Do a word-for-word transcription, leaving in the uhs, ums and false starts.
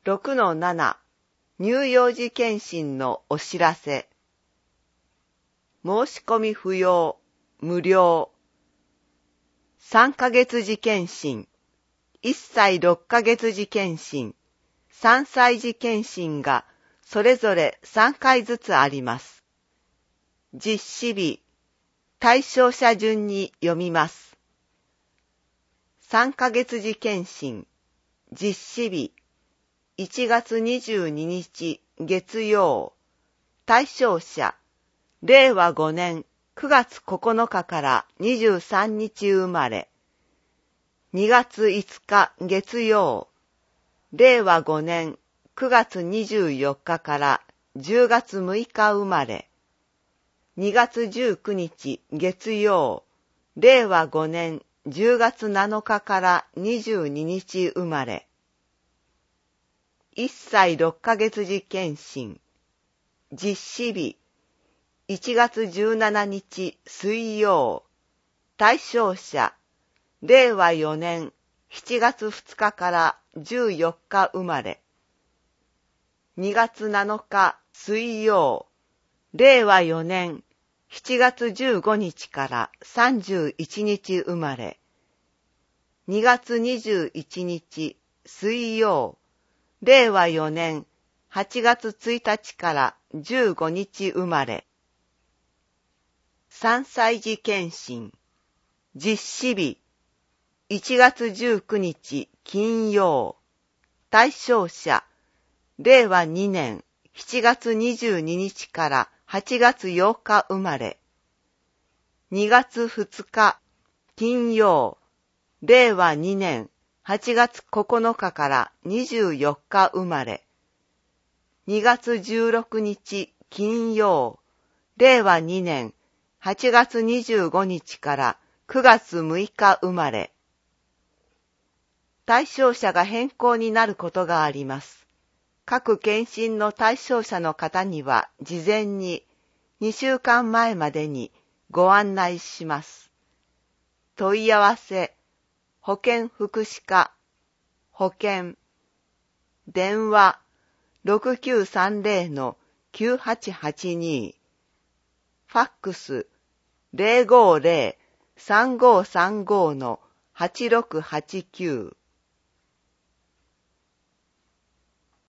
ろくのなな 乳幼児検診のお知らせ。申し込み不要、無料。さんかげつ児検診、いっさいろっかげつ児検診、さんさい児検診がそれぞれさんかいずつあります。実施日、対象者順に読みます。さんかげつ児検診、実施日、いちがつにじゅうににち月曜、対象者、れいわごねんくがつここのかからにじゅうさんにち生まれ、にがついつか月曜、れいわごねんくがつにじゅうよっかからじゅうがつむいか生まれ、にがつじゅうくにち月曜、れいわごねんじゅうがつなのかからにじゅうににち生まれ、いっさいろっかげつ児検診、実施日、いちがつじゅうしちにち水曜、対象者、れいわよねんしちがつふつかからじゅうよっか生まれ、にがつなのか水曜、れいわよねんしちがつじゅうごにちからさんじゅういちにち生まれ、にがつにじゅういちにち水曜、れいわよねんはちがつついたちからじゅうごにち生まれ、さんさい児検診、実施日、いちがつじゅうくにち金曜、対象者、れいわにねんしちがつにじゅうににちからはちがつようか生まれ、にがつふつか金曜、れいわにねんはちがつここのかからにじゅうよっか生まれ、にがつじゅうろくにち金曜、れいわにねんはちがつにじゅうごにちからくがつむいか生まれ。対象者が変更になることがあります。各検診の対象者の方には事前ににしゅうかんまえまでにご案内します。問い合わせ、保健福祉課、保健、電話 ろくきゅうさんぜろのきゅうはちはちに、ファックス れいごぜろ さんごさんごのはちろくはちきゅう